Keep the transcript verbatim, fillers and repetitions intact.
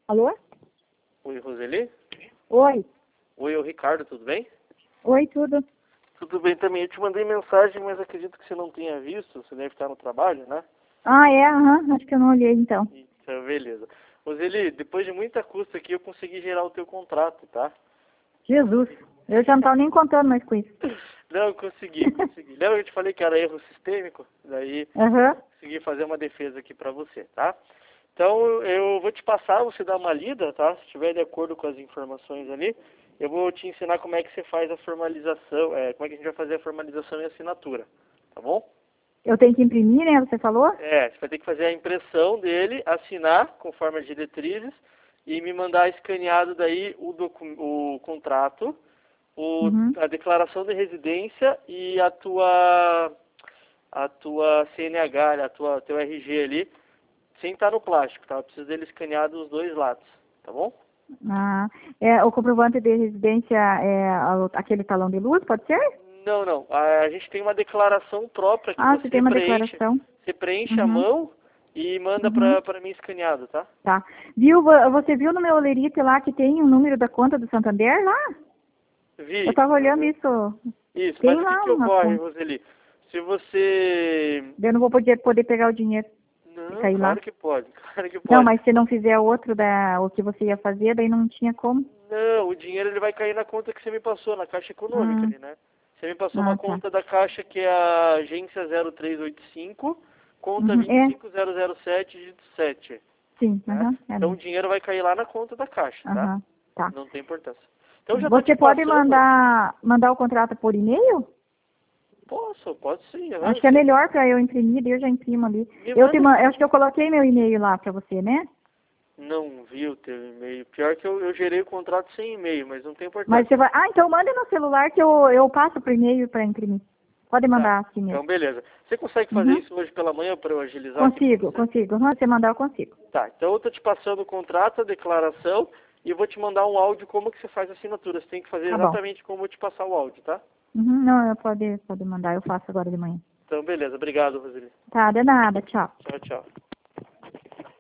Alô? Oi, Roseli? Oi. Oi, é o Ricardo, tudo bem? Oi, tudo. Tudo bem também. Eu te mandei mensagem, mas acredito que você não tenha visto. Você deve estar no trabalho, né? Ah, é? Aham. Acho que eu não olhei, então. Então, beleza. Roseli, depois de muita custa aqui, eu consegui gerar o teu contrato, tá? Jesus. Eu já não tava nem contando mais com isso. Não, consegui, consegui. Lembra que eu te falei que era erro sistêmico? Daí, Aham. consegui fazer uma defesa aqui pra você, tá? Então, eu vou te passar, você dá uma lida, tá? Se estiver de acordo com as informações ali, eu vou te ensinar como é que você faz a formalização, é, como é que a gente vai fazer a formalização e assinatura, tá bom? Eu tenho que imprimir, né? Você falou? É, você vai ter que fazer a impressão dele, assinar conforme as diretrizes e me mandar escaneado daí o, docu o contrato, o, Uhum. a declaração de residência e a tua, a tua C N H, a tua, teu R G ali, sem estar no plástico, tá? Eu preciso dele escaneado dos dois lados, tá bom? Ah, é, o comprovante de residência é a- aquele talão de luz, pode ser? Não, não. A, a gente tem uma declaração própria que Ah, você tem você uma preenche. declaração. Você preenche a Uhum. mão e manda Uhum. pra, pra mim escaneado, tá? Tá. Viu, vo- você viu no meu lerite lá que tem o número da conta do Santander lá? Eu Vi. tava olhando Uhum. isso. Isso, Tem mas o que lá que uma ocorre, conta. Roseli? Se você... Eu não vou poder, poder pegar o dinheiro e Não, sair lá. claro que pode, claro que Não, pode. mas se não fizer outro da o que você ia fazer, daí não tinha como. Não, o dinheiro ele vai cair na conta que você me passou, na Caixa Econômica Ah, ali, né? Você me passou uma ah, tá. conta da Caixa que é a agência zero três oito cinco, conta Uhum, vinte e é, cinco mil sete, dígito sete, sim, né? aham, é Então o mesmo. dinheiro vai cair lá na conta da Caixa, tá? Aham, tá. Não tem importância. Então já tô te Você pode passando. mandar mandar o contrato por e-mail? Posso, pode sim, aham, Acho que é sim. melhor para eu imprimir, daí eu já imprimo ali. Me Eu te manda man... sim. acho que eu coloquei meu e-mail lá para você, né? Não vi o teu e-mail. Pior que eu, eu gerei o contrato sem e-mail, mas não tem Mas você importância. vai. Ah, então manda no celular que eu, eu passo por e-mail para imprimir. Pode Tá. mandar assim mesmo. Então, beleza. Você consegue fazer Uhum. isso hoje pela manhã para eu agilizar aqui para Consigo, você? consigo. Uhum, se você mandar, eu consigo. Tá. Então eu tô te passando o contrato, a declaração e eu vou te mandar um áudio como que você faz a assinatura. Você tem que fazer Tá bom. exatamente como eu te passar o áudio, tá? Uhum, não, eu pode, pode mandar, eu faço agora de manhã. Então, beleza. Obrigado, Roseli. Tá, de nada, tchau. Tchau, tchau.